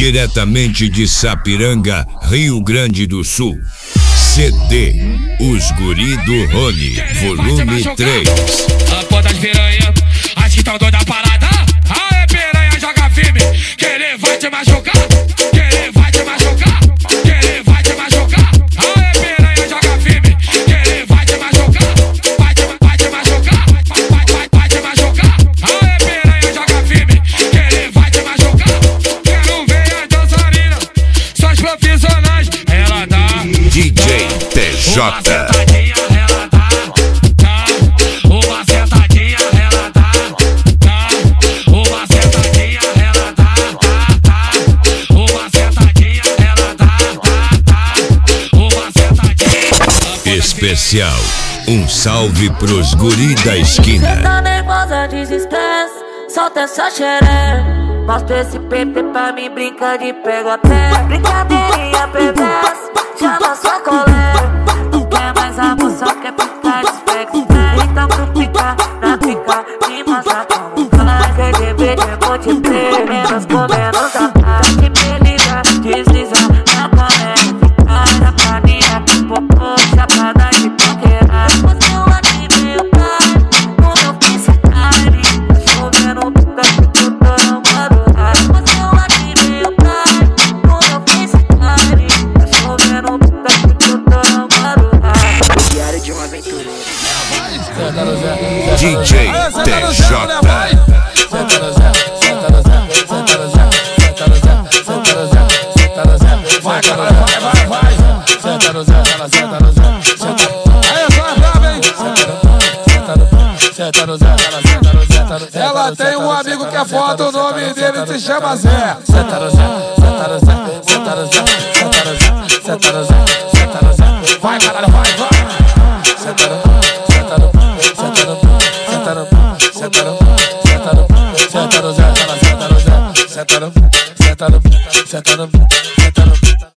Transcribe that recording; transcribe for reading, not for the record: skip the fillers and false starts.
diretamente de Sapiranga, Rio Grande do Sul. CD Os Guri do Rony, volume 3. A porta de piranha, acho que tão doida a parada. Aê, piranha, joga firme, que ele vai te machucar. Que ele vai te machucar, que ele vai te machucar. Aê, piranha, joga firme, que ele vai te machucar. Vai te machucar, vai te machucar. Aê, piranha, joga firme, que ele vai te machucar. Quero ver a dançarina, só as profissionais. Ela dá DJ TJ. uma sentadinha, ela dá. Uma sentadinha, ela dá. Uma sentadinha, ela dá. Uma sentadinha, ela dá. Uma sentadinha. Especial, um salve pros guri da esquina. Cê tá nervosa, desestresse, solta essa xereca. Mostra esse PP pra mim, brinca de pega pé. Brincadeirinha perversa, chama sua colega. Não quer mais amor, só quer ficar desfex. Então tu fica na pica, me mostra como faz. Quer dever de multiplayer, menos com menos da paz. Que beleza, desliza na panela. Ficar na paninha, popô, chapada de paquera. Depois que eu ativei o carro, no meu FaceTime, chovendo puta que tu tá namorado. Depois que eu ativei o carro, no meu FaceTime, chovendo puta que tu tá namorado. Diário de uma aventura. DJ TJ. Vai, caralho, vai. Senta no Zé, ela senta no Zé. Aí, só brava, hein? Senta no Zé, ela senta no Zé. Ela tem um amigo que é foda, o nome dele se chama Zé. Senta no Zé, senta no Zé, senta no Zé, senta no Zé, senta no Zé, senta no Zé. Vai, caralho, vai. Senta no, senta no, senta no, senta no, senta no, senta no, senta no Zé, ela senta no Zé. Senta no, senta no, senta no.